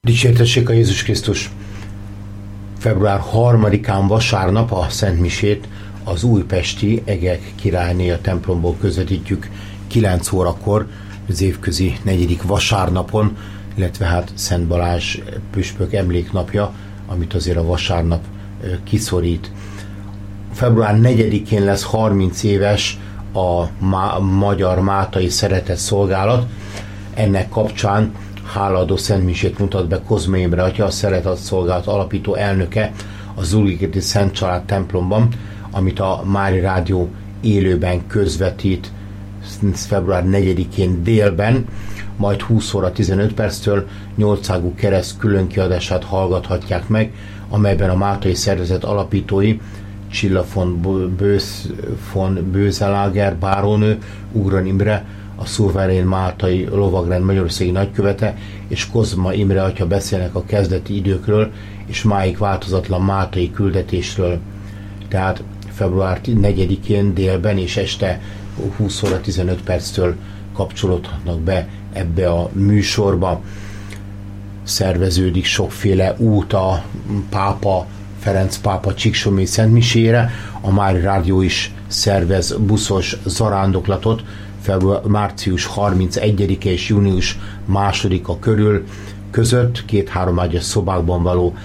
Dicsértessék a Jézus Krisztus! Február 3-án vasárnap a Szentmisét az újpesti Egek királyné a templomból közvetítjük 9 órakor, az évközi 4. vasárnapon, illetve hát Szent Balázs püspök emléknapja, amit azért a vasárnap kiszorít. Február 4-én lesz 30 éves a Magyar Mátai Szeretett Szolgálat. Ennek kapcsán hálaadó szentmisét mutat be Kozma Imre atya, a Szeretett Szolgálat alapító elnöke a Zurigeti Szent Család templomban, amit a Mária Rádió élőben közvetít február 4-én délben, majd 20 óra 15 perctől 8 ágú kereszt különkiadását hallgathatják meg, amelyben a Mátai Szervezet alapítói Csilla von Bőzelager bárónő, Ugron Imre, a szuverén máltai lovagrend magyarországi nagykövete és Kozma Imre atya beszélnek a kezdeti időkről és máig változatlan máltai küldetésről. Tehát február 4-én délben és este 20 óra 15 perctől kapcsolódhatnak be ebbe a műsorba. Szerveződik sokféle út a Ferenc pápa csíksomói szentmisére, a Mária Rádió is szervez buszos zarándoklatot március 31-e és június 2-a között 2-3 ágyas szobákban való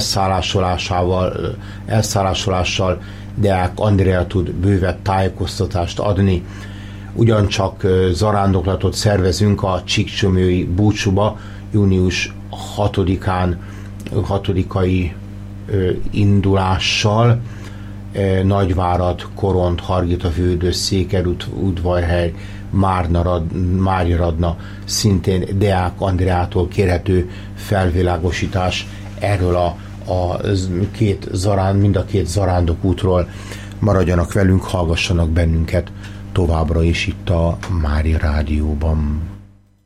elszállásolással Deák Andrea tud bővebb tájékoztatást adni. Ugyancsak zarándoklatot szervezünk a csíksomói búcsúba június 6-ai indulással, Nagyvárad, Koront, Hargitafürdő, Székelyud, Udvarhely, Mária Radna, szintén Deák Andreától kérhető felvilágosítás erről mind a két zarándok útról. Maradjanak velünk, hallgassanak bennünket továbbra is itt a Mária Rádióban.